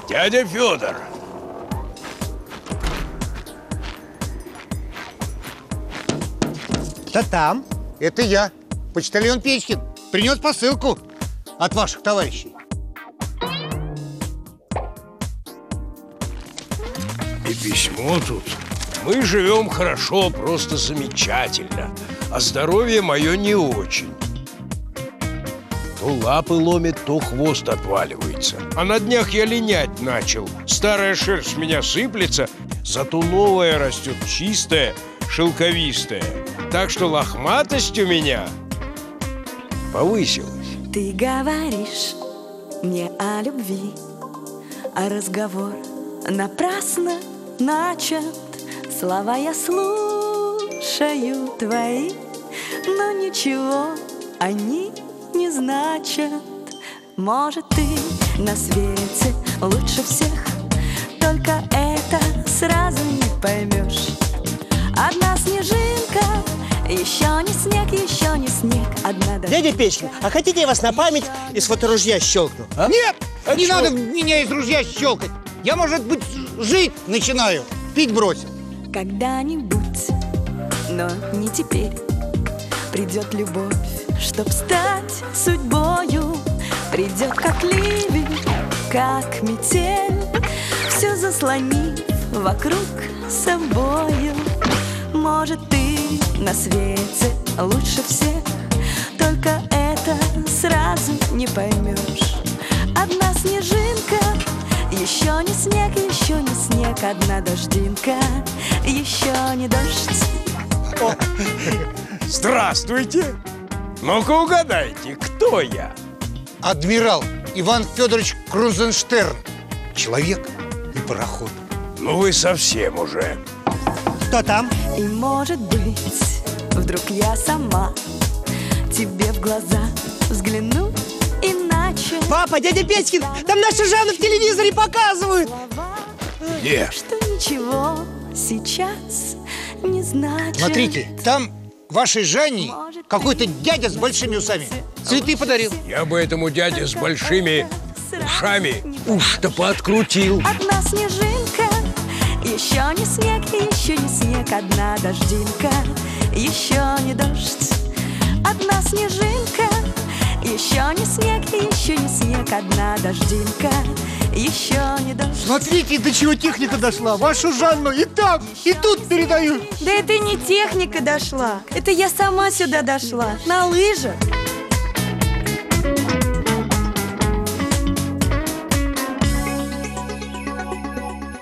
Дядя Федор. Кто там? Это я, почтальон Печкин. Принес посылку от ваших товарищей. И письмо тут. Мы живем хорошо, просто замечательно. А здоровье мое не очень. То лапы ломит, то хвост отваливается. А на днях я линять начал. Старая шерсть с меня сыплется, зато новая растет, чистая, шелковистая. Так что лохматость у меня повысилась. Ты говоришь мне о любви, а разговор напрасно начат. Слова я слушаю твои, но ничего они не значат. Может, ты на свете лучше всех, только это сразу не поймешь. Одна снежинка, еще не снег, еще не снег. Одна Дядя Печкин, а хотите я вас на память из фоторужья щелкну? А? Нет, не чё? надо меня из ружья щелкать. Я, может быть, жить начинаю, пить бросил. Когда-нибудь, но не теперь, придет любовь, чтоб стать судьбою. Придет как ливень, как метель, все заслонив вокруг собою. Может, ты на свете лучше всех, только это сразу не поймешь. Одна снежинка, еще не снег, еще не снег. Одна дождинка, еще не дождь. Здравствуйте! Ну-ка угадайте, кто я? Адмирал Иван Федорович Крузенштерн. Человек и пароход. Ну вы совсем уже. Кто там? И может быть, вдруг я сама тебе в глаза взгляну иначе. Папа, дядя Печкин, там нашу Жанну в телевизоре показывают. Где? Что ничего сейчас не значит. Смотрите, там вашей Жанне какой-то дядя с большими усами цветы подарил. Я бы этому дяде с большими ушами уж-то пооткрутил. Одна снежинка, еще не снег, еще не снег. Одна дождинка, еще не дождь. Одна снежинка, еще не снег, еще не снег. Одна дождинка, еще не дождь. Смотрите, до чего техника дошла. Вашу Жанну и там, и тут передают. Да это не техника дошла, это я сама сюда дошла на лыжах.